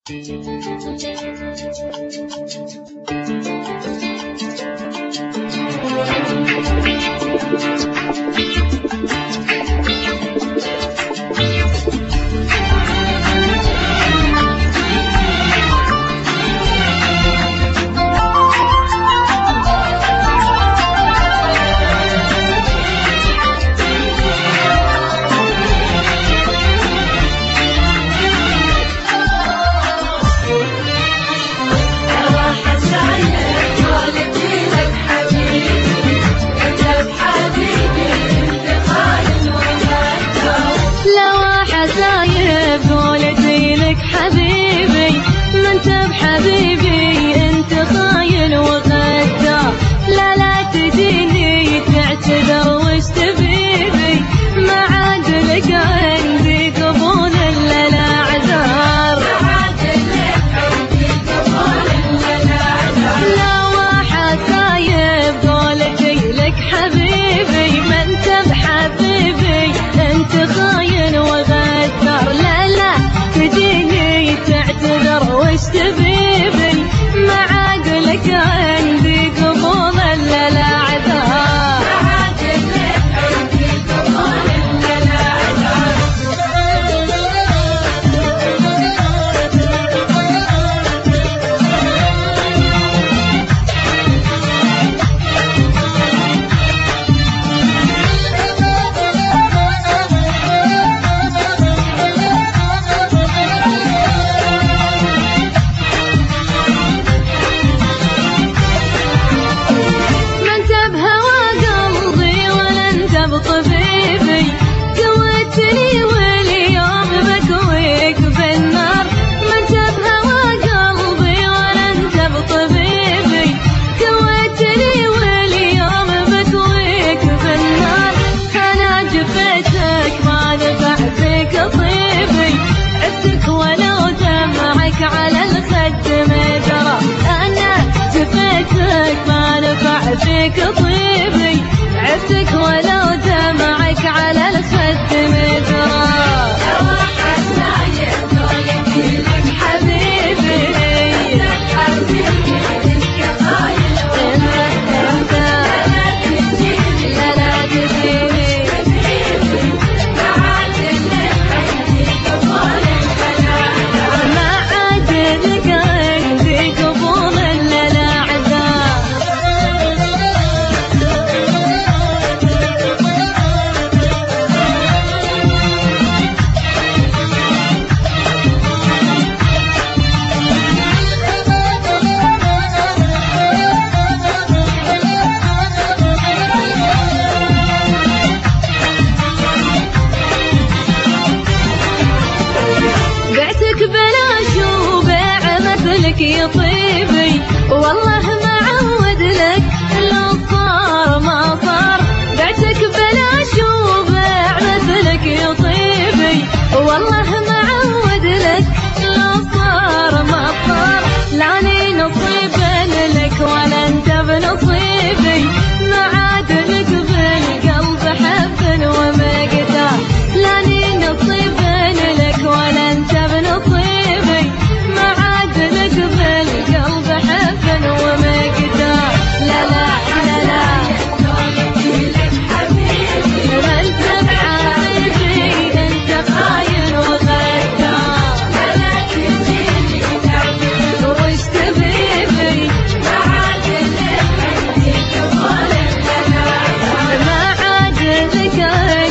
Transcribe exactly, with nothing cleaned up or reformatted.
حبيبي انت خاين وغدار، لا لا تجيني تعتذر وش تبيبي، ما عاد لك عندي قبول الا الاعذار، ما عاد لك عندي قبول الا الاعذار. لا واحد خايب قولتي لك حبيبي، ما انت بحبيبي انت خاين وغدار، لا لا تجيني تعتذر وش تبيبي، ما عاد لك عندي قبول الا الاعذار، ما عاد لك عندي قبول الا الاعذار. طبيبي قوتني واليوم بكويك بالنار، ما انت بهوى قلبي ولا انت بطبيبي، قوتني واليوم بكويك بالنار، انا جفيتك ما نفع فيك طيبي، عفتك ولو دمعك على الخد مدرى، انا جفيتك ما نفع فيك طيبي، عفتك ولو دمعك على الخد مدرى. يا واحد نايم قولتي لك حبيبي، حبيبي انت خاين انت لا تجيني لا لا تجيني حبيبي، ما عاد لك عندي قبول الا الاعذار، ما عاد لك عندي قبول الا الاعذار. بعتك بلاش وبيع مثلك يا طيبي، والله ما عود لك الا صار ما صار، بعتك بلاش وبيع مثلك يا طيبي، والله ما عود لك الا صار ما صار، لاني نصيبا لك ولا انت بنصيبي، ما عاد لك بالقلب حب ومقدار، لاني نصيبا لك ولا انت بنصيبي، ما عاد لك بالقلب حب ومقدار، لا لا لا لا قولتي لك حبيبي، ما انت بحبيبي انت خاين وغدار، لا لا تجيني تعتذر وش تبيبي، ما عاد لك عندي قبول الا الاعذار، ما عاد لك